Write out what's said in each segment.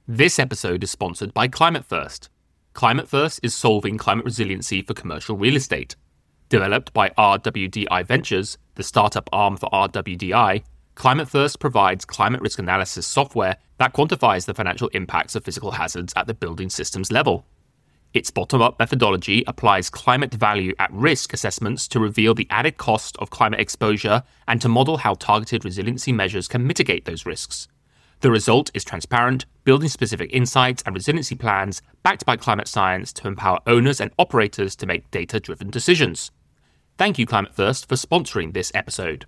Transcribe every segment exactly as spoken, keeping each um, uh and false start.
This episode is sponsored by Climate First. Climate First is solving climate resiliency for commercial real estate. Developed by R W D I Ventures, the startup arm for R W D I, Climate First provides climate risk analysis software that quantifies the financial impacts of physical hazards at the building systems level. Its bottom-up methodology applies climate value at risk assessments to reveal the added cost of climate exposure and to model how targeted resiliency measures can mitigate those risks. The result is transparent, building-specific insights and resiliency plans backed by climate science to empower owners and operators to make data-driven decisions. Thank you, Climate First, for sponsoring this episode.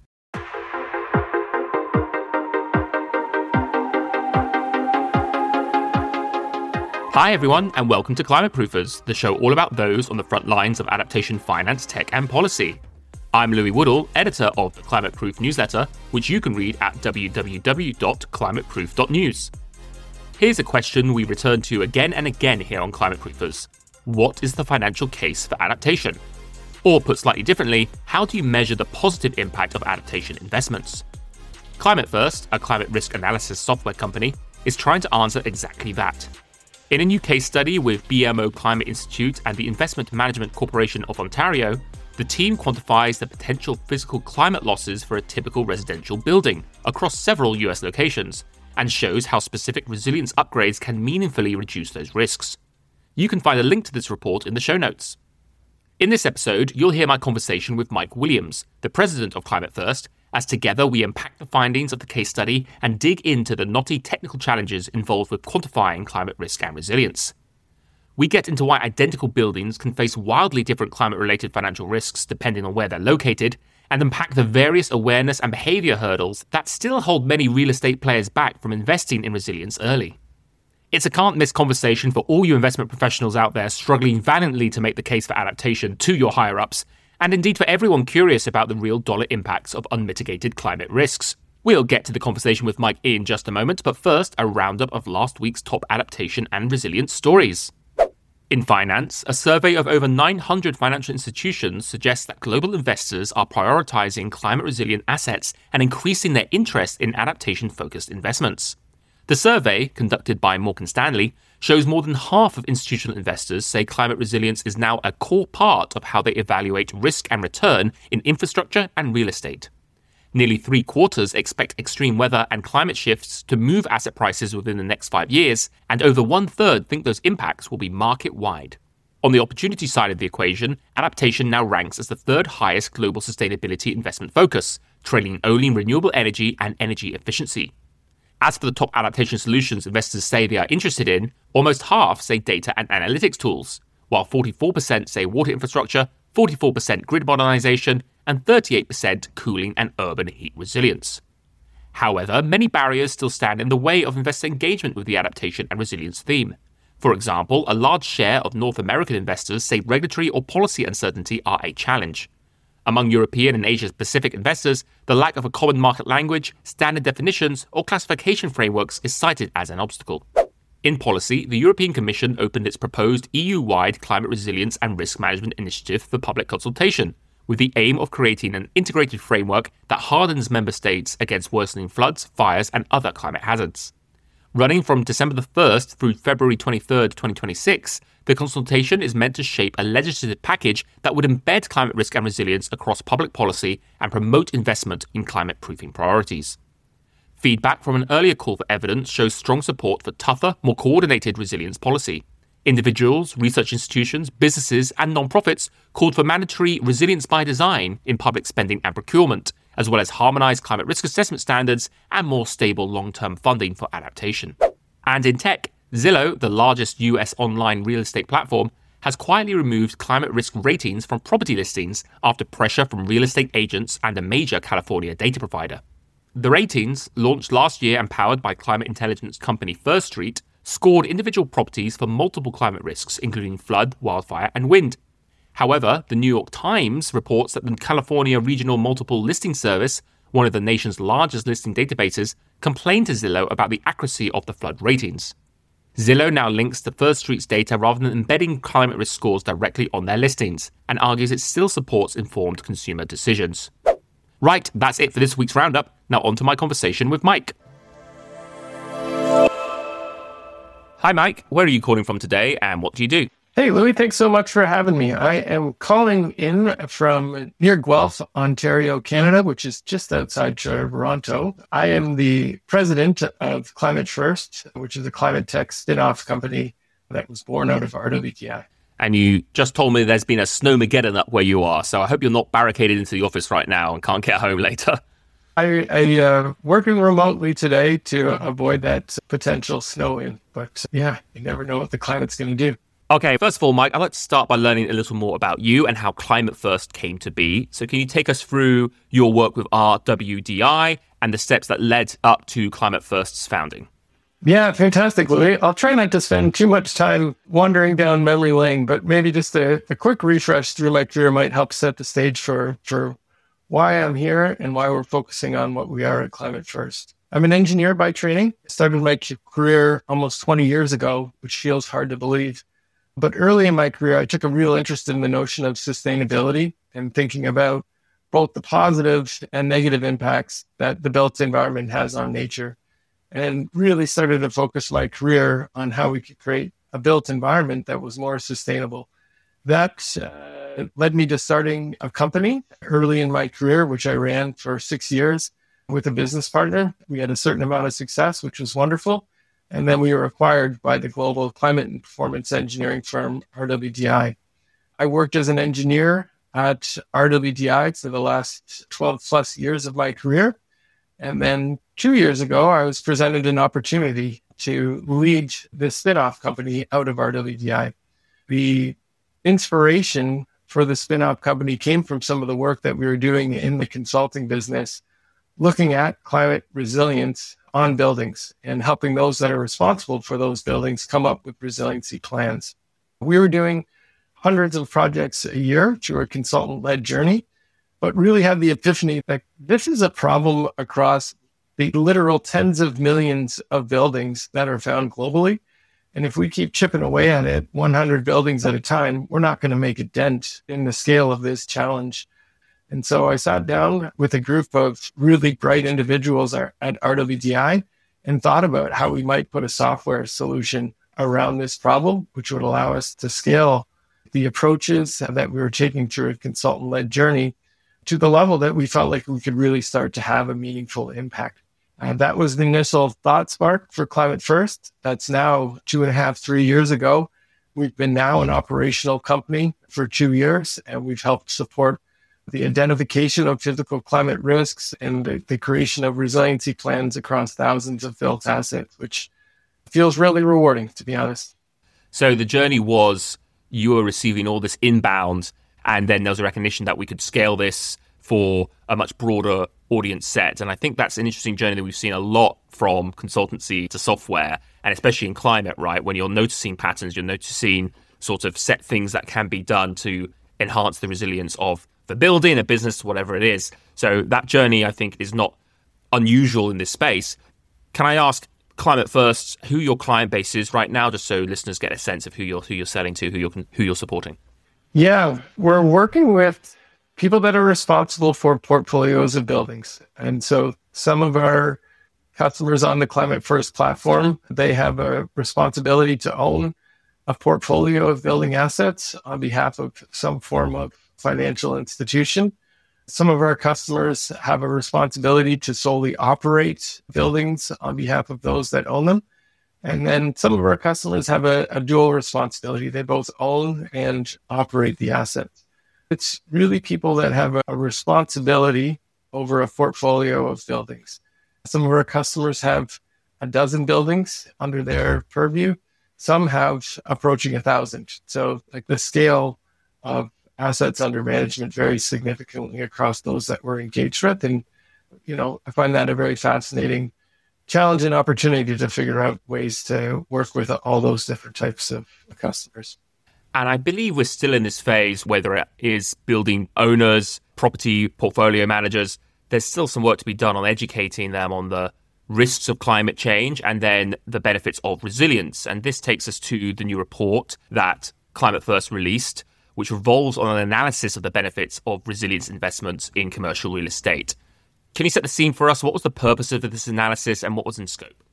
Hi everyone, and welcome to Climate Proofers, the show all about those on the front lines of adaptation finance, tech and policy. I'm Louis Woodall, editor of the Climate Proof newsletter, which you can read at w w w dot climate proof dot news. Here's a question we return to again and again here on Climate Proofers. What is the financial case for adaptation? Or put slightly differently, how do you measure the positive impact of adaptation investments? Climate First, a climate risk analysis software company, is trying to answer exactly that. In a new case study with B M O Climate Institute and the Investment Management Corporation of Ontario, the team quantifies the potential physical climate losses for a typical residential building across several U S locations and shows how specific resilience upgrades can meaningfully reduce those risks. You can find a link to this report in the show notes. In this episode, you'll hear my conversation with Mike Williams, the president of Climate First, as together we unpack the findings of the case study and dig into the knotty technical challenges involved with quantifying climate risk and resilience. We get into why identical buildings can face wildly different climate-related financial risks depending on where they're located, and unpack the various awareness and behavior hurdles that still hold many real estate players back from investing in resilience early. It's a can't-miss conversation for all you investment professionals out there struggling valiantly to make the case for adaptation to your higher-ups, and indeed for everyone curious about the real dollar impacts of unmitigated climate risks. We'll get to the conversation with Mike in just a moment, but first, a roundup of last week's top adaptation and resilience stories. In finance, a survey of over nine hundred financial institutions suggests that global investors are prioritizing climate-resilient assets and increasing their interest in adaptation-focused investments. The survey, conducted by Morgan Stanley, shows more than half of institutional investors say climate resilience is now a core part of how they evaluate risk and return in infrastructure and real estate. Nearly three quarters expect extreme weather and climate shifts to move asset prices within the next five years, and over one third think those impacts will be market-wide. On the opportunity side of the equation, adaptation now ranks as the third highest global sustainability investment focus, trailing only renewable energy and energy efficiency. As for the top adaptation solutions investors say they are interested in, almost half say data and analytics tools, while forty-four percent say water infrastructure, forty-four percent grid modernization, and thirty-eight percent cooling and urban heat resilience. However, many barriers still stand in the way of investor engagement with the adaptation and resilience theme. For example, a large share of North American investors say regulatory or policy uncertainty are a challenge. Among European and Asia-Pacific investors, the lack of a common market language, standard definitions, or classification frameworks is cited as an obstacle. In policy, the European Commission opened its proposed E U-wide climate resilience and risk management initiative for public consultation, with the aim of creating an integrated framework that hardens member states against worsening floods, fires, and other climate hazards. Running from December the first through February twenty-third, twenty twenty-six, the consultation is meant to shape a legislative package that would embed climate risk and resilience across public policy and promote investment in climate-proofing priorities. Feedback from an earlier call for evidence shows strong support for tougher, more coordinated resilience policy. Individuals, research institutions, businesses, and non-profits called for mandatory resilience by design in public spending and procurement, as well as harmonized climate risk assessment standards and more stable long-term funding for adaptation. And in tech, Zillow, the largest U S online real estate platform, has quietly removed climate risk ratings from property listings after pressure from real estate agents and a major California data provider. The ratings, launched last year and powered by climate intelligence company First Street, scored individual properties for multiple climate risks, including flood, wildfire, and wind. However, the New York Times reports that the California Regional Multiple Listing Service, one of the nation's largest listing databases, complained to Zillow about the accuracy of the flood ratings. Zillow now links to First Street's data rather than embedding climate risk scores directly on their listings, and argues it still supports informed consumer decisions. Right, that's it for this week's roundup. Now on to my conversation with Mike. Hi, Mike. Where are you calling from today and what do you do? Hey, Louis, thanks so much for having me. I am calling in from near Guelph, Ontario, Canada, which is just outside Toronto. I am the president of Climate First, which is a climate tech spin-off company that was born out of R W D I. And you just told me there's been a snowmageddon up where you are, so I hope you're not barricaded into the office right now and can't get home later. I, I uh, working remotely today to avoid that potential snow in, but yeah, you never know what the climate's going to do. Okay, first of all, Mike, I'd like to start by learning a little more about you and how Climate First came to be. So can you take us through your work with R W D I and the steps that led up to Climate First's founding? Yeah, fantastic, Louis. I'll try not to spend too much time wandering down memory lane, but maybe just a, a quick refresh through my career might help set the stage for, for why I'm here and why we're focusing on what we are at Climate First. I'm an engineer by training. I started my career almost twenty years ago, which feels hard to believe. But early in my career, I took a real interest in the notion of sustainability and thinking about both the positive and negative impacts that the built environment has on nature, and really started to focus my career on how we could create a built environment that was more sustainable. That uh, led me to starting a company early in my career, which I ran for six years with a business partner. We had a certain amount of success, which was wonderful. And then we were acquired by the global climate and performance engineering firm, R W D I. I worked as an engineer at R W D I for the last twelve plus years of my career. And then two years ago, I was presented an opportunity to lead this spin-off company out of R W D I. The inspiration for the spin-off company came from some of the work that we were doing in the consulting business, looking at climate resilience on buildings and helping those that are responsible for those buildings come up with resiliency plans. We were doing hundreds of projects a year through a consultant-led journey, but really had the epiphany that this is a problem across the literal tens of millions of buildings that are found globally. And if we keep chipping away at it, one hundred buildings at a time, we're not going to make a dent in the scale of this challenge. And so I sat down with a group of really bright individuals at R W D I and thought about how we might put a software solution around this problem, which would allow us to scale the approaches that we were taking through a consultant-led journey to the level that we felt like we could really start to have a meaningful impact. And that was the initial thought spark for Climate First. That's now two and a half, three years ago. We've been now an operational company for two years, and we've helped support the identification of physical climate risks and the, the creation of resiliency plans across thousands of built assets, which feels really rewarding, to be honest. So the journey was you were receiving all this inbound, and then there was a recognition that we could scale this for a much broader audience set. And I think that's an interesting journey that we've seen a lot from consultancy to software, and especially in climate, right? When you're noticing patterns, you're noticing sort of set things that can be done to enhance the resilience of the building, a business, whatever it is. So that journey, I think, is not unusual in this space. Can I ask Climate First who your client base is right now, just so listeners get a sense of who you're who you're selling to, who you're who you're supporting? Yeah, we're working with people that are responsible for portfolios of buildings. And so some of our customers on the Climate First platform, they have a responsibility to own a portfolio of building assets on behalf of some form of financial institution. Some of our customers have a responsibility to solely operate buildings on behalf of those that own them. And then some of our customers have a, a dual responsibility. They both own and operate the assets. It's really people that have a, a responsibility over a portfolio of buildings. Some of our customers have a dozen buildings under their purview. Some have approaching a thousand. So like the scale of assets under management varies significantly across those that we're engaged with. And, you know, I find that a very fascinating challenge and opportunity to figure out ways to work with all those different types of customers. And I believe we're still in this phase, whether it is building owners, property portfolio managers, there's still some work to be done on educating them on the risks of climate change and then the benefits of resilience. And this takes us to the new report that Climate First released, which revolves on an analysis of the benefits of resilience investments in commercial real estate. Can you set the scene for us? What was the purpose of this analysis and what was in scope?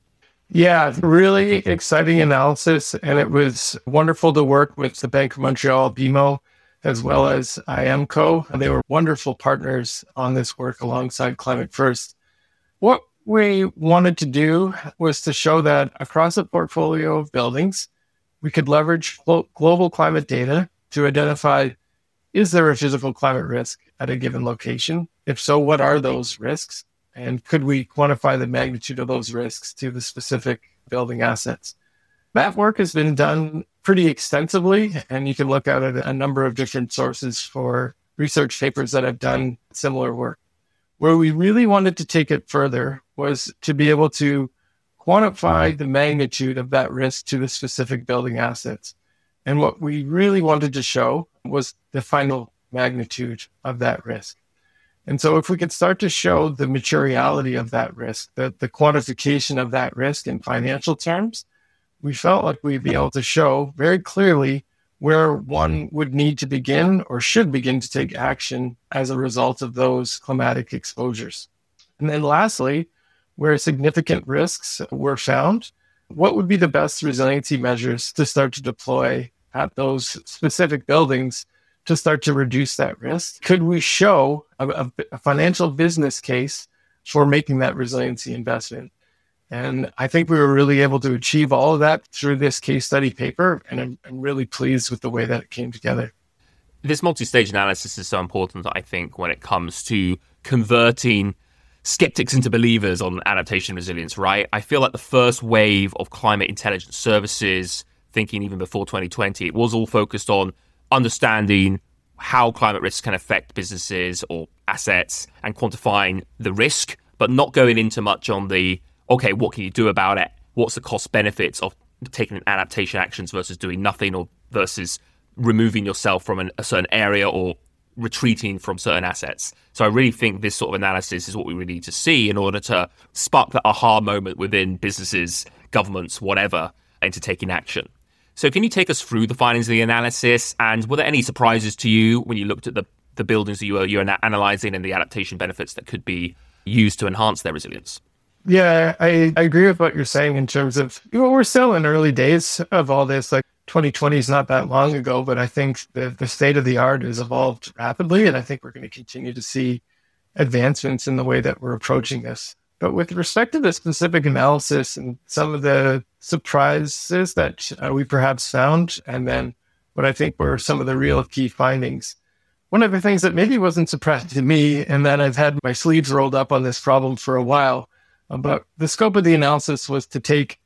Yeah, really exciting analysis. And it was wonderful to work with the Bank of Montreal, B M O, as well as I M C O. And they were wonderful partners on this work alongside Climate First. What we wanted to do was to show that across a portfolio of buildings, we could leverage glo- global climate data to identify, is there a physical climate risk at a given location? If so, what are those risks? And could we quantify the magnitude of those risks to the specific building assets? That work has been done pretty extensively, and you can look at it at a number of different sources for research papers that have done similar work. Where we really wanted to take it further was to be able to quantify the magnitude of that risk to the specific building assets. And what we really wanted to show was the final magnitude of that risk. And so if we could start to show the materiality of that risk, the, the quantification of that risk in financial terms, we felt like we'd be able to show very clearly where one would need to begin or should begin to take action as a result of those climatic exposures. And then lastly, where significant risks were found, what would be the best resiliency measures to start to deploy at those specific buildings to start to reduce that risk? Could we show a, a financial business case for making that resiliency investment? And I think we were really able to achieve all of that through this case study paper. And I'm, I'm really pleased with the way that it came together. This multi-stage analysis is so important, I think, when it comes to converting skeptics into believers on adaptation resilience, right? I feel like the first wave of climate intelligence services, thinking even before twenty twenty, it was all focused on understanding how climate risks can affect businesses or assets and quantifying the risk, but not going into much on the, okay, what can you do about it? What's the cost benefits of taking adaptation actions versus doing nothing, or versus removing yourself from an, a certain area or retreating from certain assets. So I really think this sort of analysis is what we really need to see in order to spark that aha moment within businesses, governments, whatever, into taking action. So can you take us through the findings of the analysis, and were there any surprises to you when you looked at the, the buildings that you were, you were analyzing and the adaptation benefits that could be used to enhance their resilience? Yeah, I, I agree with what you're saying in terms of, you know, we're still in early days of all this. Like twenty twenty is not that long ago, but I think the, the state of the art has evolved rapidly. And I think we're going to continue to see advancements in the way that we're approaching this. But with respect to the specific analysis and some of the surprises that uh, we perhaps found, and then what I think were some of the real key findings, one of the things that maybe wasn't surprising to me, and that I've had my sleeves rolled up on this problem for a while, but the scope of the analysis was to take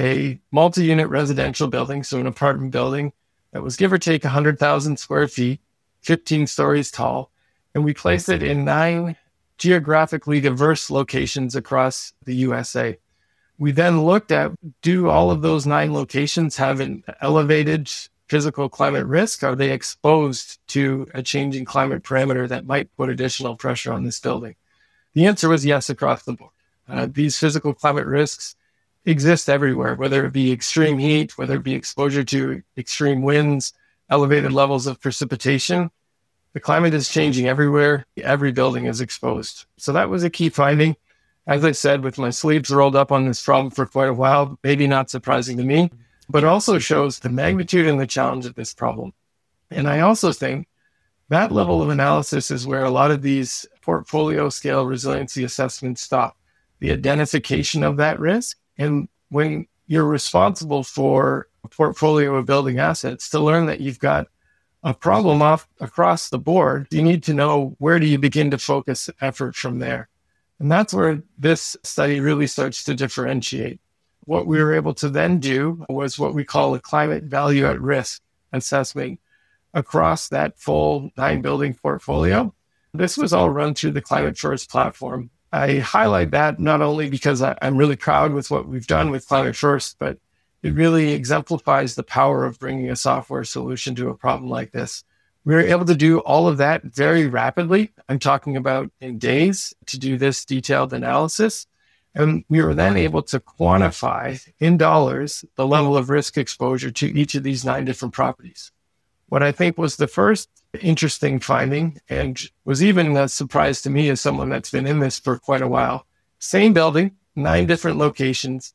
a multi-unit residential building, so an apartment building that was give or take one hundred thousand square feet, fifteen stories tall, and we placed it in nine geographically diverse locations across the U S A. We then looked at, do all of those nine locations have an elevated physical climate risk? Are they exposed to a changing climate parameter that might put additional pressure on this building? The answer was yes across the board. Uh, these physical climate risks exist everywhere, whether it be extreme heat, whether it be exposure to extreme winds, elevated levels of precipitation. The climate is changing everywhere. Every building is exposed. So that was a key finding. As I said, with my sleeves rolled up on this problem for quite a while, maybe not surprising to me, but also shows the magnitude and the challenge of this problem. And I also think that level of analysis is where a lot of these portfolio scale resiliency assessments stop. The identification of that risk. And when you're responsible for a portfolio of building assets, to learn that you've got a problem off across the board, you need to know, where do you begin to focus effort from there? And that's where this study really starts to differentiate. What we were able to then do was what we call a climate value at risk assessment across that full nine building portfolio. This was all run through the Climate First platform. I highlight that not only because I, I'm really proud with what we've done with Climate First, but it really exemplifies the power of bringing a software solution to a problem like this. We were able to do all of that very rapidly. I'm talking about in days to do this detailed analysis. And we were then able to quantify in dollars the level of risk exposure to each of these nine different properties. What I think was the first interesting finding, and was even a surprise to me as someone that's been in this for quite a while, same building, nine different locations.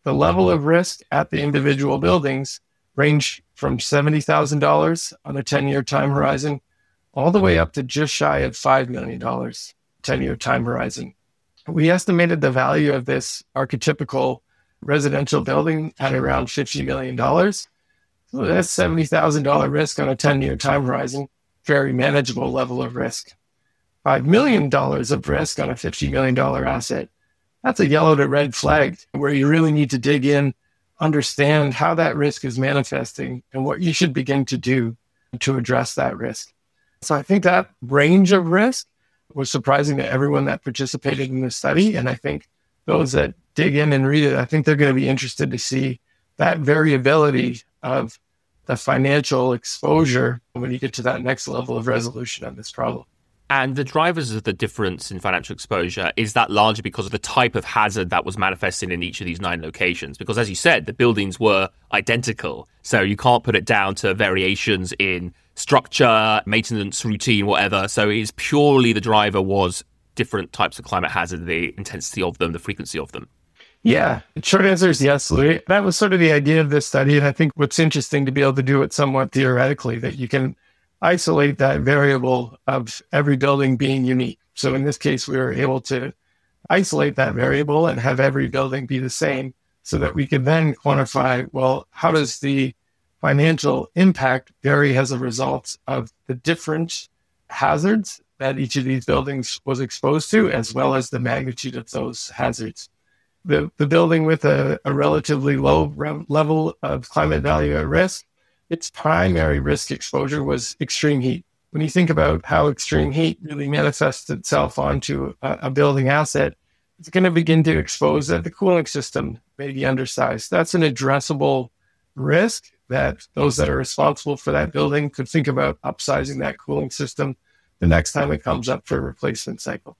the level of risk at the individual buildings range from seventy thousand dollars on a ten-year time horizon all the way up to just shy of five million dollars ten-year time horizon. We estimated the value of this archetypical residential building at around fifty million dollars. So that's seventy thousand dollars risk on a ten-year time horizon, very manageable level of risk. five million dollars of risk on a fifty million dollars asset, that's a yellow to red flag where you really need to dig in, understand how that risk is manifesting and what you should begin to do to address that risk. So I think that range of risk was surprising to everyone that participated in the study. And I think those that dig in and read it, I think they're going to be interested to see that variability of the financial exposure when you get to that next level of resolution of this problem. And the drivers of the difference in financial exposure, is that largely because of the type of hazard that was manifesting in each of these nine locations? Because as you said, the buildings were identical. So you can't put it down to variations in structure, maintenance, routine, whatever. So it's purely the driver was different types of climate hazard, the intensity of them, the frequency of them. Yeah, the short answer is yes, Louis. That was sort of the idea of this study. And I think what's interesting to be able to do it somewhat theoretically, that you can isolate that variable of every building being unique. So in this case, we were able to isolate that variable and have every building be the same so that we could then quantify, well, how does the financial impact vary as a result of the different hazards that each of these buildings was exposed to, as well as the magnitude of those hazards. The, the building with a, a relatively low re- level of climate value at risk, its primary risk exposure was extreme heat. When you think about how extreme heat really manifests itself onto a, a building asset, it's going to begin to expose that the cooling system may be undersized. That's an addressable risk that those that are responsible for that building could think about upsizing that cooling system the next time it comes up for a replacement cycle.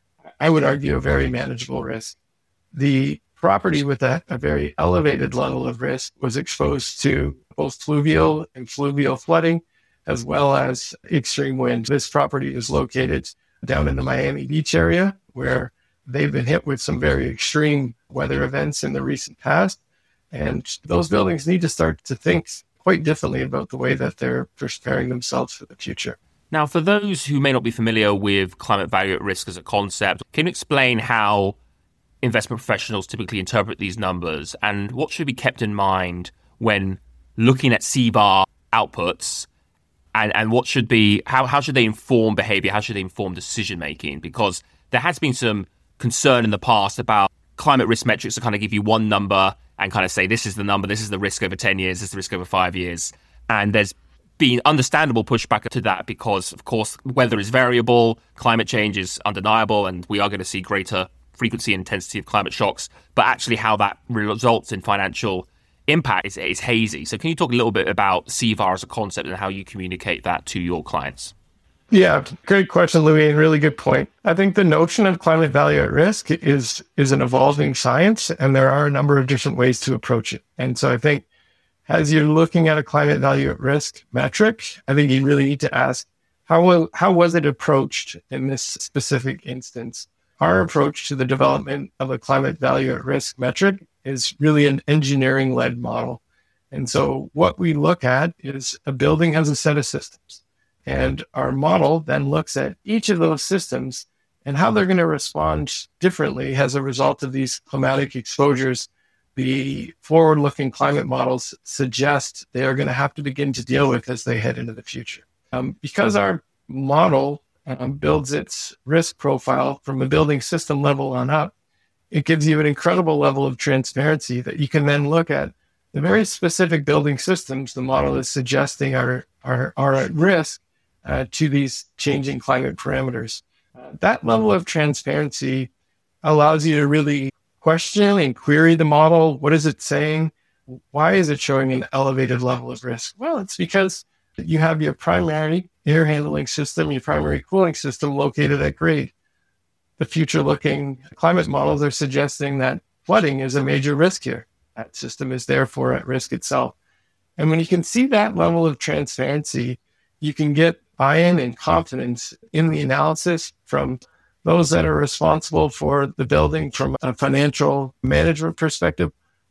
I would argue a very manageable risk. The property with a, a very elevated level of risk was exposed to both fluvial and fluvial flooding, as well as extreme wind. This property is located down in the Miami Beach area, where they've been hit with some very extreme weather events in the recent past. And those buildings need to start to think quite differently about the way that they're preparing themselves for the future. Now, for those who may not be familiar with climate value at risk as a concept, can you explain how investment professionals typically interpret these numbers and what should be kept in mind when looking at C V A R outputs, and, and what should be, how, how should they inform behavior? How should they inform decision making? Because there has been some concern in the past about climate risk metrics to kind of give you one number and kind of say, this is the number, this is the risk over ten years, this is the risk over five years. And there's been understandable pushback to that because, of course, weather is variable, climate change is undeniable, and we are going to see greater frequency and intensity of climate shocks. But actually how that results in financial impact is, is hazy. So can you talk a little bit about C V A R as a concept and how you communicate that to your clients? Yeah, great question, Louis, and really good point. I think the notion of climate value at risk is, is an evolving science, and there are a number of different ways to approach it. And so I think as you're looking at a climate value at risk metric, I think you really need to ask, how will, how was it approached in this specific instance? Our approach to the development of a climate value at risk metric is really an engineering-led model. And so what we look at is a building has a set of systems. And our model then looks at each of those systems and how they're going to respond differently as a result of these climatic exposures. The forward-looking climate models suggest they are going to have to begin to deal with as they head into the future. Um, because our model um, builds its risk profile from a building system level on up, it gives you an incredible level of transparency that you can then look at the very specific building systems the model is suggesting are, are, are at risk uh, to these changing climate parameters. Uh, that level of transparency allows you to really question and query the model. What is it saying? Why is it showing an elevated level of risk? Well, it's because you have your primary air handling system, your primary cooling system located at grade. The future-looking climate models are suggesting that flooding is a major risk here. That system is therefore at risk itself. And when you can see that level of transparency, you can get buy-in and confidence in the analysis from those that are responsible for the building from a financial management perspective,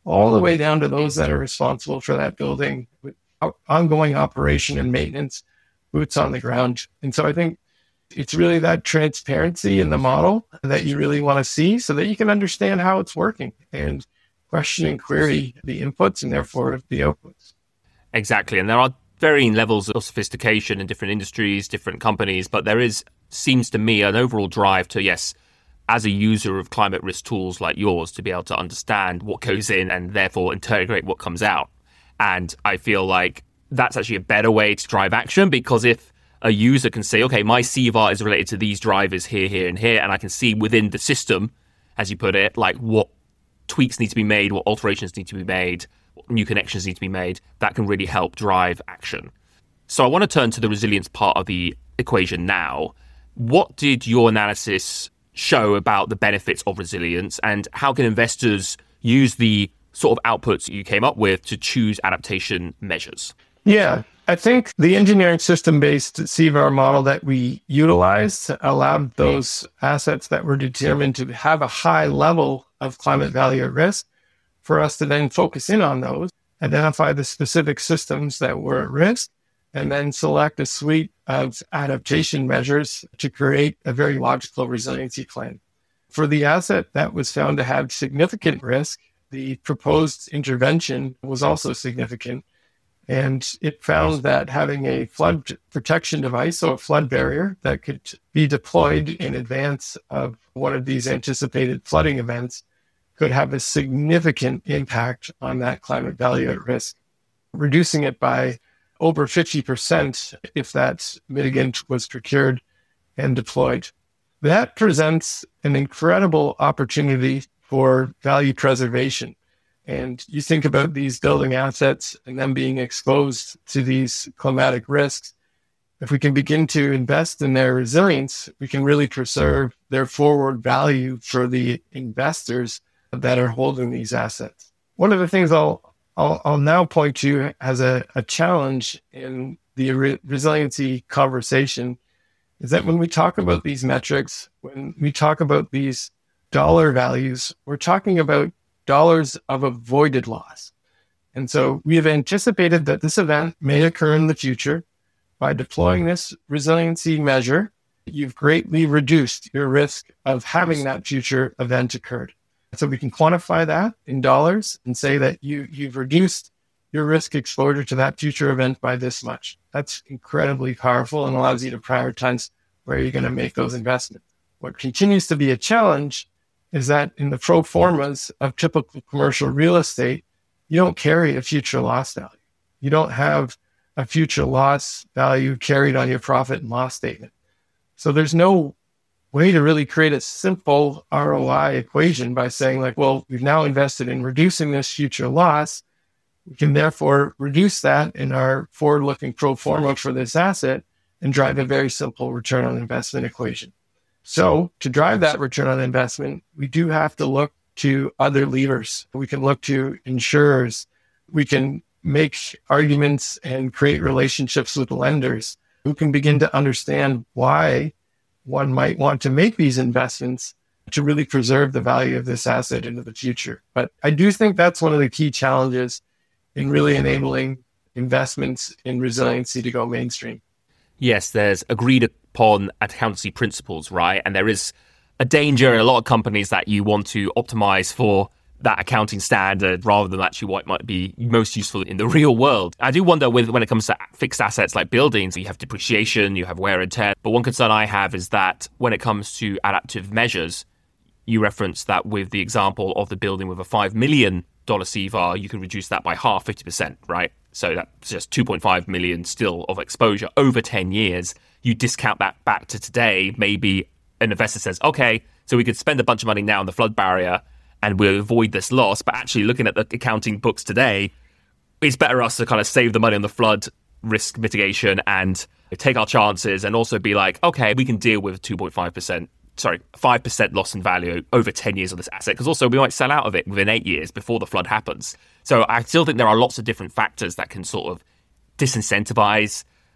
all the way down to those that are responsible for that building with ongoing operation and maintenance, boots on the ground. And so I think it's really that transparency in the model that you really want to see so that you can understand how it's working and question and query the inputs and therefore the outputs. Exactly. And there are varying levels of sophistication in different industries, different companies, but there is, seems to me, an overall drive to, yes, as a user of climate risk tools like yours, to be able to understand what goes in and therefore integrate what comes out. And I feel like that's actually a better way to drive action, because if a user can say, okay, my C V A R is related to these drivers here, here, and here, and I can see within the system, as you put it, like what tweaks need to be made, what alterations need to be made, what new connections need to be made, that can really help drive action. So I want to turn to the resilience part of the equation now. What did your analysis show about the benefits of resilience, and how can investors use the sort of outputs you came up with to choose adaptation measures? Yeah, I think the engineering system-based C V A R model that we utilized allowed those assets that were determined to have a high level of climate value at risk for us to then focus in on those, identify the specific systems that were at risk, and then select a suite of adaptation measures to create a very logical resiliency plan. For the asset that was found to have significant risk, the proposed intervention was also significant. And it found that having a flood protection device, so a flood barrier that could be deployed in advance of one of these anticipated flooding events, could have a significant impact on that climate value at risk, reducing it by over fifty percent if that mitigant was procured and deployed. That presents an incredible opportunity for value preservation. And you think about these building assets and them being exposed to these climatic risks. If we can begin to invest in their resilience, we can really preserve their forward value for the investors that are holding these assets. One of the things I'll I'll, I'll now point to as a, a challenge in the re- resiliency conversation is that when we talk about these metrics, when we talk about these dollar values, we're talking about dollars of avoided loss. And so we have anticipated that this event may occur in the future. By deploying this resiliency measure, you've greatly reduced your risk of having that future event occurred. So we can quantify that in dollars and say that you, you've reduced your risk exposure to that future event by this much. That's incredibly powerful and allows you to prioritize where you're going to make those investments. What continues to be a challenge is that in the pro formas of typical commercial real estate, you don't carry a future loss value. You don't have a future loss value carried on your profit and loss statement. So there's no way to really create a simple R O I equation by saying like, well, we've now invested in reducing this future loss. We can therefore reduce that in our forward-looking pro forma for this asset and drive a very simple return on investment equation. So to drive that return on investment, we do have to look to other levers. We can look to insurers. We can make arguments and create relationships with lenders who can begin to understand why one might want to make these investments to really preserve the value of this asset into the future. But I do think that's one of the key challenges in really enabling investments in resiliency to go mainstream. Yes, there's agreed upon accountancy principles, right? And there is a danger in a lot of companies that you want to optimize for that accounting standard rather than actually what might be most useful in the real world. I do wonder with when it comes to fixed assets like buildings, you have depreciation, you have wear and tear. But one concern I have is that when it comes to adaptive measures, you referenced that with the example of the building with a five million dollars C V A R, you can reduce that by half, fifty percent, right? So that's just two point five million still of exposure over ten years. You discount that back to today, maybe an investor says, okay, so we could spend a bunch of money now on the flood barrier and we'll avoid this loss. But actually looking at the accounting books today, it's better us to kind of save the money on the flood risk mitigation and take our chances and also be like, okay, we can deal with two point five percent, sorry, five percent loss in value over ten years of this asset. Because also we might sell out of it within eight years before the flood happens. So I still think there are lots of different factors that can sort of disincentivize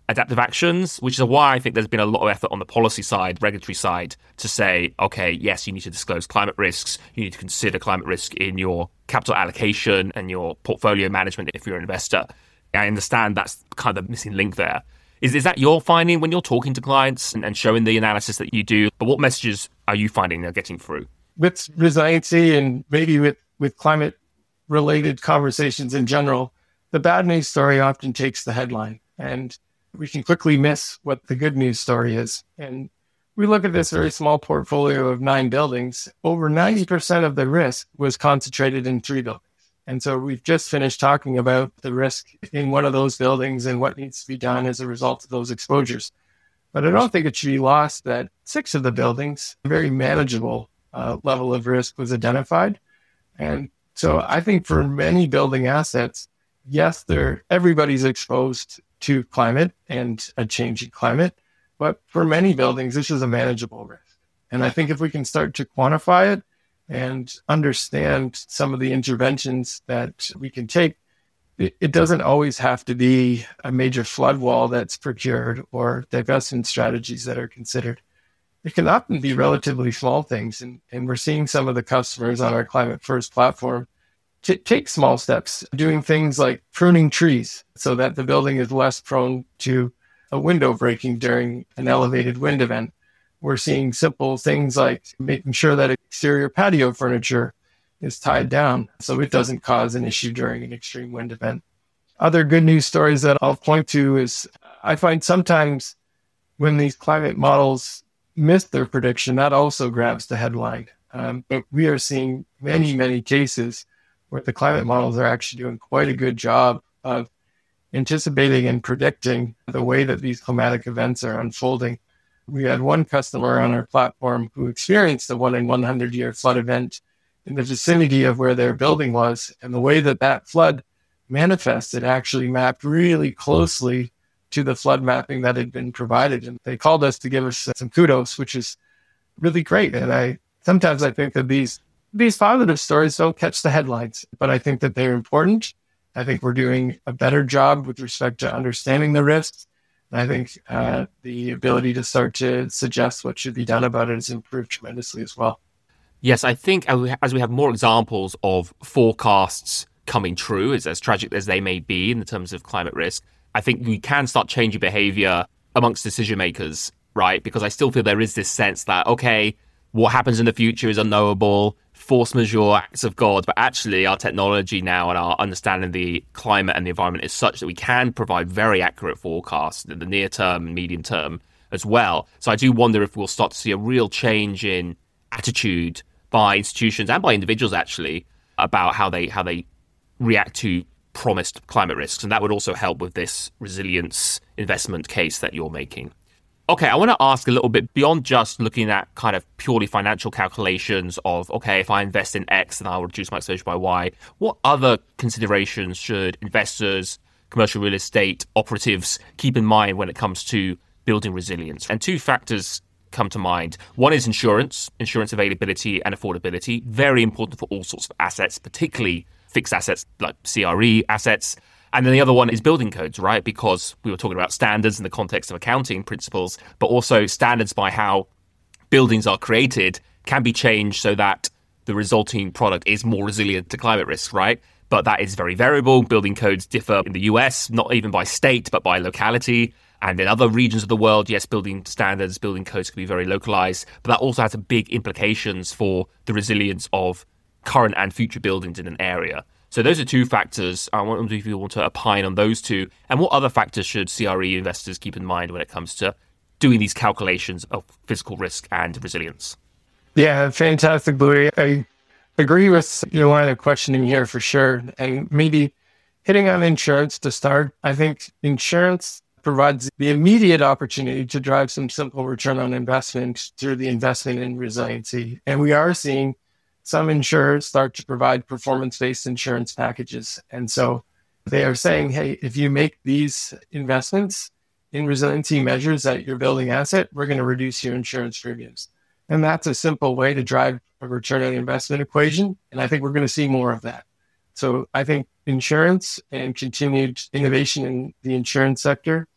adaptive actions, which is why I think there's been a lot of effort on the policy side, regulatory side, to say, okay, yes, you need to disclose climate risks. You need to consider climate risk in your capital allocation and your portfolio management if you're an investor. I understand that's kind of the missing link there. Is, is that your finding when you're talking to clients and, and showing the analysis that you do? But what messages are you finding they're getting through? With resiliency and maybe with, with climate-related conversations in general, the bad news story often takes the headline, and we can quickly miss what the good news story is. And we look at this very small portfolio of nine buildings. Over ninety percent of the risk was concentrated in three buildings. And so we've just finished talking about the risk in one of those buildings and what needs to be done as a result of those exposures. But I don't think it should be lost that six of the buildings, a very manageable uh, level of risk was identified. And so I think for many building assets, yes, they're, everybody's exposed to climate and a changing climate. But for many buildings, this is a manageable risk. And I think if we can start to quantify it and understand some of the interventions that we can take, it, it doesn't always have to be a major flood wall that's procured or divestment strategies that are considered. It can often be relatively small things. And, and we're seeing some of the customers on our Climate First platform t- take small steps, doing things like pruning trees so that the building is less prone to a window breaking during an elevated wind event. We're seeing simple things like making sure that exterior patio furniture is tied down so it doesn't cause an issue during an extreme wind event. Other good news stories that I'll point to is I find sometimes when these climate models miss their prediction, that also grabs the headline. Um, but we are seeing many, many cases where the climate models are actually doing quite a good job of anticipating and predicting the way that these climatic events are unfolding. We had one customer on our platform who experienced a one in one hundred year flood event in the vicinity of where their building was. And the way that that flood manifested actually mapped really closely to the flood mapping that had been provided. And they called us to give us some kudos, which is really great. And I sometimes I think that these these positive stories don't catch the headlines, but I think that they're important. I think we're doing a better job with respect to understanding the risks. I think uh, the ability to start to suggest what should be done about it has improved tremendously as well. Yes, I think as we have more examples of forecasts coming true, as, as tragic as they may be in terms of climate risk, I think we can start changing behavior amongst decision makers, right? Because I still feel there is this sense that, okay, what happens in the future is unknowable, force majeure, acts of God, but actually our technology now and our understanding of the climate and the environment is such that we can provide very accurate forecasts in the near term and medium term as well. So I do wonder if we'll start to see a real change in attitude by institutions and by individuals actually about how they how they react to promised climate risks. And that would also help with this resilience investment case that you're making. Okay, I want to ask a little bit beyond just looking at kind of purely financial calculations of, okay, if I invest in X, then I'll reduce my exposure by Y. What other considerations should investors, commercial real estate operatives keep in mind when it comes to building resilience? And two factors come to mind. One is insurance, insurance availability and affordability, very important for all sorts of assets, particularly fixed assets like C R E assets. And then the other one is building codes, right? Because we were talking about standards in the context of accounting principles, but also standards by how buildings are created can be changed so that the resulting product is more resilient to climate risks, right? But that is very variable. Building codes differ in the U S, not even by state, but by locality. And in other regions of the world, yes, building standards, building codes can be very localized, but that also has a big implications for the resilience of current and future buildings in an area. So those are two factors. I wonder if you want to opine on those two. And what other factors should C R E investors keep in mind when it comes to doing these calculations of physical risk and resilience? Yeah, fantastic, Louis. I agree with your line of questioning here for sure. And maybe hitting on insurance to start. I think insurance provides the immediate opportunity to drive some simple return on investment through the investment in resiliency. And we are seeing some insurers start to provide performance-based insurance packages. And so they are saying, hey, if you make these investments in resiliency measures at your building asset, we're going to reduce your insurance premiums. And that's a simple way to drive a return on investment equation. And I think we're going to see more of that. So I think insurance and continued innovation in the insurance sector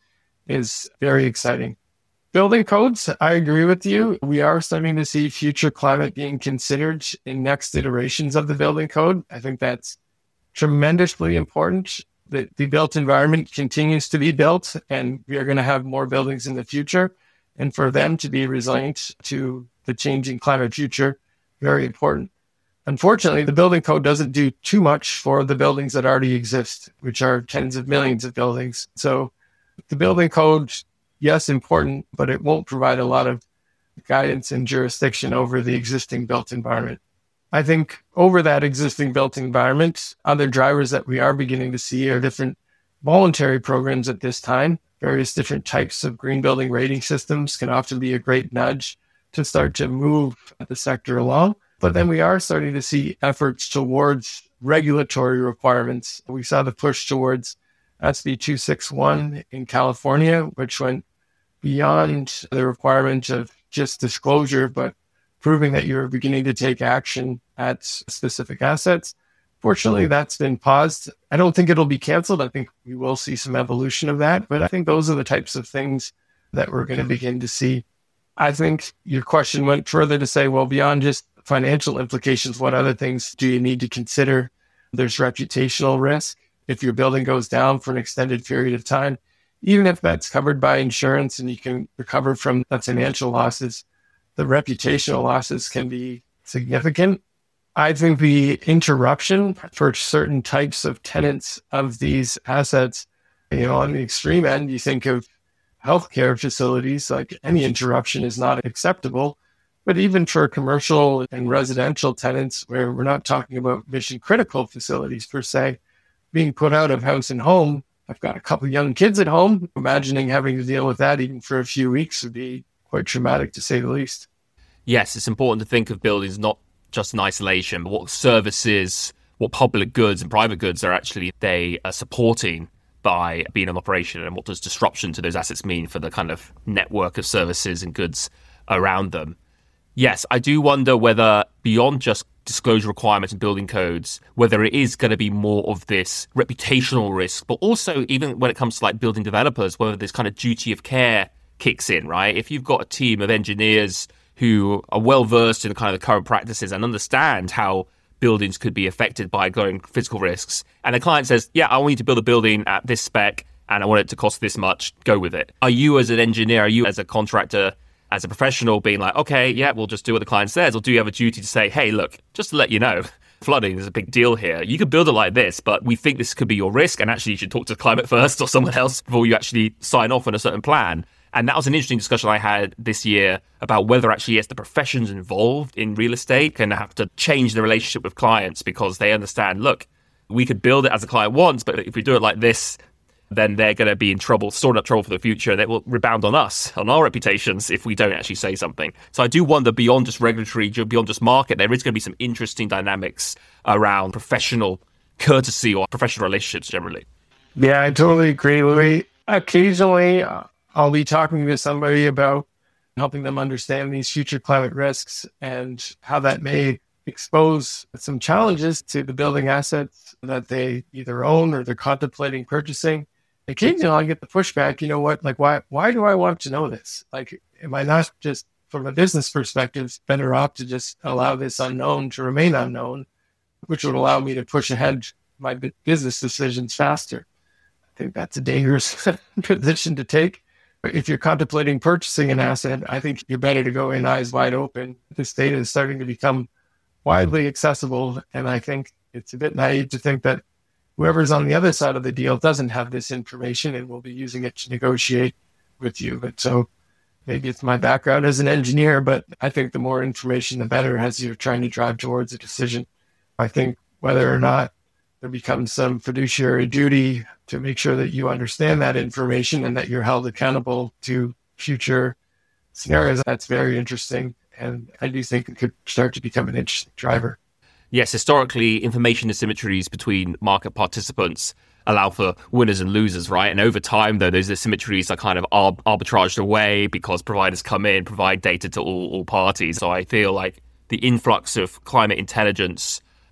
is very exciting. Building codes, I agree with you. We are starting to see future climate being considered in next iterations of the building code. I think that's tremendously important. The, the built environment continues to be built, and we are going to have more buildings in the future. And for them to be resilient to the changing climate future, very important. Unfortunately, the building code doesn't do too much for the buildings that already exist, which are tens of millions of buildings. So the building code, yes, important, but it won't provide a lot of guidance and jurisdiction over the existing built environment. I think over that existing built environment, other drivers that we are beginning to see are different voluntary programs at this time. Various different types of green building rating systems can often be a great nudge to start to move the sector along. But then we are starting to see efforts towards regulatory requirements. We saw the push towards S B two sixty-one in California, which went beyond the requirement of just disclosure, but proving that you're beginning to take action at specific assets. Fortunately, that's been paused. I don't think it'll be canceled. I think we will see some evolution of that, but I think those are the types of things that we're going to begin to see. I think your question went further to say, well, beyond just financial implications, what other things do you need to consider? There's reputational risk. If your building goes down for an extended period of time, even if that's covered by insurance and you can recover from the financial losses, the reputational losses can be significant. I think the interruption for certain types of tenants of these assets, you know, on the extreme end, you think of healthcare facilities, like any interruption is not acceptable. But even for commercial and residential tenants, where we're not talking about mission critical facilities per se, being put out of house and home, I've got a couple of young kids at home. Imagining having to deal with that even for a few weeks would be quite traumatic, to say the least. Yes, it's important to think of buildings not just in isolation, but what services, what public goods and private goods are actually they are supporting by being in operation, and what does disruption to those assets mean for the kind of network of services and goods around them. Yes, I do wonder whether beyond just disclosure requirements and building codes, whether it is going to be more of this reputational risk, but also even when it comes to like building developers, whether this kind of duty of care kicks in, right? If you've got a team of engineers who are well versed in the kind of the current practices and understand how buildings could be affected by growing physical risks, and the client says, yeah, I want you to build a building at this spec and I want it to cost this much, go with it. Are you as an engineer, are you as a contractor, as a professional being like, okay, yeah, we'll just do what the client says? Or do you have a duty to say, hey, look, just to let you know, flooding is a big deal here. You could build it like this, but we think this could be your risk. And actually you should talk to Climate First or someone else before you actually sign off on a certain plan. And that was an interesting discussion I had this year about whether actually, yes, the professions involved in real estate can have to change the relationship with clients because they understand, look, we could build it as the client wants, but if we do it like this, then they're going to be in trouble, storing up trouble for the future, and it will rebound on us, on our reputations, if we don't actually say something. So I do wonder, beyond just regulatory, beyond just market, there is going to be some interesting dynamics around professional courtesy or professional relationships generally. Yeah, I totally agree, Louis. Occasionally, uh, I'll be talking to somebody about helping them understand these future climate risks and how that may expose some challenges to the building assets that they either own or they're contemplating purchasing. Occasionally I get the pushback, you know what, like, why why do I want to know this? Like, am I not just, from a business perspective, better off to just allow this unknown to remain unknown, which would allow me to push ahead my business decisions faster? I think that's a dangerous position to take. If you're contemplating purchasing an asset, I think you're better to go in eyes wide open. This data is starting to become widely accessible, and I think it's a bit naive to think that whoever's on the other side of the deal doesn't have this information and will be using it to negotiate with you. But so maybe it's my background as an engineer, but I think the more information, the better as you're trying to drive towards a decision. I think whether or not there becomes some fiduciary duty to make sure that you understand that information and that you're held accountable to future scenarios, that's very interesting. And I do think it could start to become an interesting driver. Yes, historically, information asymmetries between market participants allow for winners and losers, right? And over time, though, those asymmetries are kind of arb- arbitraged away because providers come in, provide data to all, all parties. So I feel like the influx of climate intelligence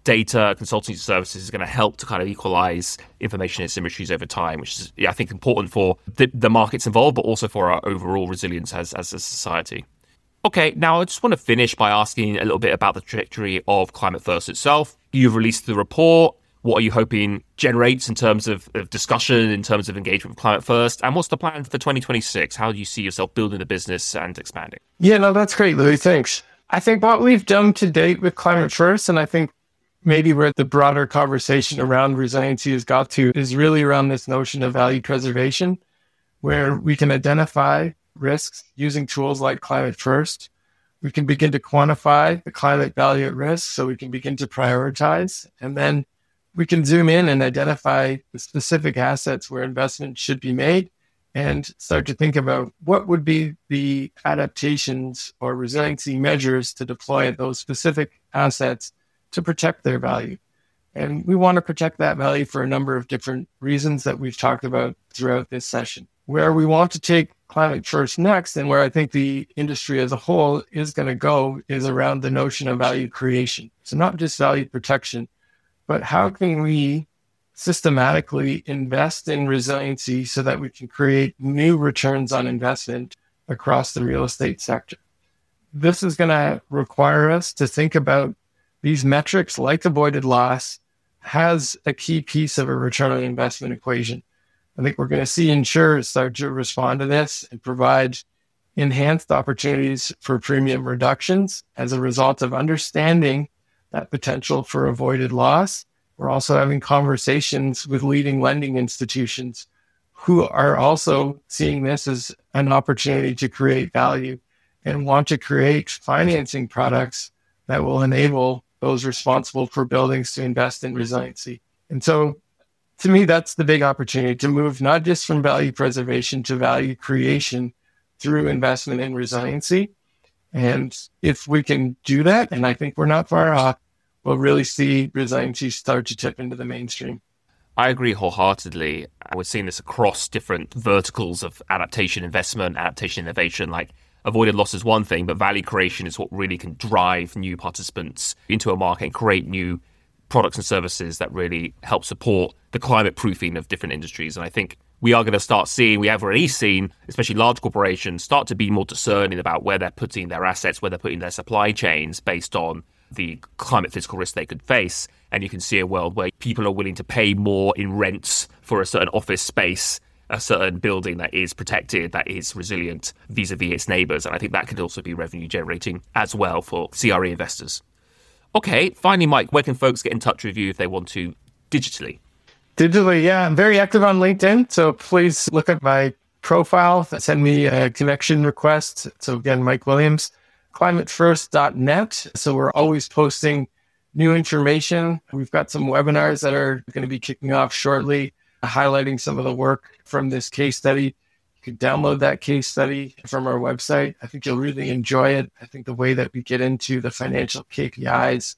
data consultancy services is going to help to kind of equalize information asymmetries over time, which is, yeah, I think, important for the, the markets involved, but also for our overall resilience as, as a society. Okay, now I just want to finish by asking a little bit about the trajectory of Climate First itself. You've released the report. What are you hoping generates in terms of, of discussion, in terms of engagement with Climate First? And what's the plan for twenty twenty-six? How do you see yourself building the business and expanding? Yeah, no, that's great, Louis. Thanks. I think what we've done to date with Climate First, and I think maybe where the broader conversation around resiliency has got to, is really around this notion of value preservation, where we can identify risks using tools like Climate First. We can begin to quantify the climate value at risk, so we can begin to prioritize. And then we can zoom in and identify the specific assets where investment should be made and start to think about what would be the adaptations or resiliency measures to deploy those specific assets to protect their value. And we want to protect that value for a number of different reasons that we've talked about throughout this session. Where we want to take Climate First next, and where I think the industry as a whole is going to go, is around the notion of value creation. So not just value protection, but how can we systematically invest in resiliency so that we can create new returns on investment across the real estate sector? This is going to require us to think about these metrics, like avoided loss, has a key piece of a return on investment equation. I think we're going to see insurers start to respond to this and provide enhanced opportunities for premium reductions as a result of understanding that potential for avoided loss. We're also having conversations with leading lending institutions who are also seeing this as an opportunity to create value and want to create financing products that will enable those responsible for buildings to invest in resiliency. And so, to me, that's the big opportunity, to move not just from value preservation to value creation through investment in resiliency. And if we can do that, and I think we're not far off, we'll really see resiliency start to tip into the mainstream. I agree wholeheartedly. We're seeing this across different verticals of adaptation investment, adaptation innovation. Like, avoided loss is one thing, but value creation is what really can drive new participants into a market and create new products and services that really help support the climate proofing of different industries. And I think we are going to start seeing, we have already seen, especially large corporations, start to be more discerning about where they're putting their assets, where they're putting their supply chains based on the climate physical risk they could face. And you can see a world where people are willing to pay more in rents for a certain office space, a certain building that is protected, that is resilient vis-a-vis its neighbors. And I think that could also be revenue generating as well for C R E investors. Okay, finally, Mike, where can folks get in touch with you if they want to digitally? Digitally, yeah. I'm very active on LinkedIn. So please look at my profile, send me a connection request. So again, Mike Williams, climate first dot net. So we're always posting new information. We've got some webinars that are going to be kicking off shortly, highlighting some of the work from this case study. You can download that case study from our website. I think you'll really enjoy it. I think the way that we get into the financial K P Is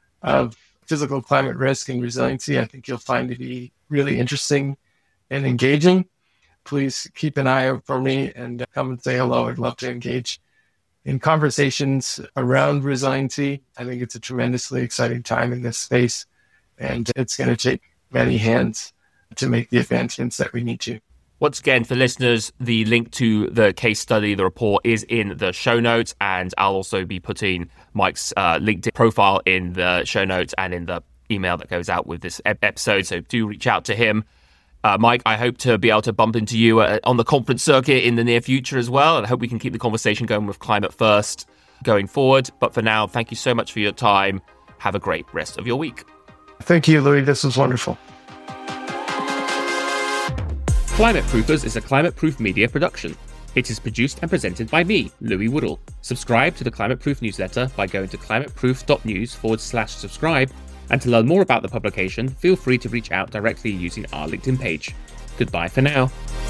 of physical climate risk and resiliency, I think you'll find to be really interesting and engaging. Please keep an eye out for me and come and say hello. I'd love to engage in conversations around resiliency. I think it's a tremendously exciting time in this space, and it's going to take many hands to make the advancements that we need to. Once again, for listeners, the link to the case study, the report, is in the show notes, and I'll also be putting Mike's uh, LinkedIn profile in the show notes and in the email that goes out with this episode, so do reach out to him. Uh, Mike, I hope to be able to bump into you uh, on the conference circuit in the near future as well, and I hope we can keep the conversation going with Climate First going forward. But for now, thank you so much for your time. Have a great rest of your week. Thank you, Louis. This was wonderful. Climate Proofers is a Climate Proof media production. It is produced and presented by me, Louis Woodall. Subscribe to the Climate Proof newsletter by going to climateproof.news forward slash subscribe. And to learn more about the publication, feel free to reach out directly using our LinkedIn page. Goodbye for now.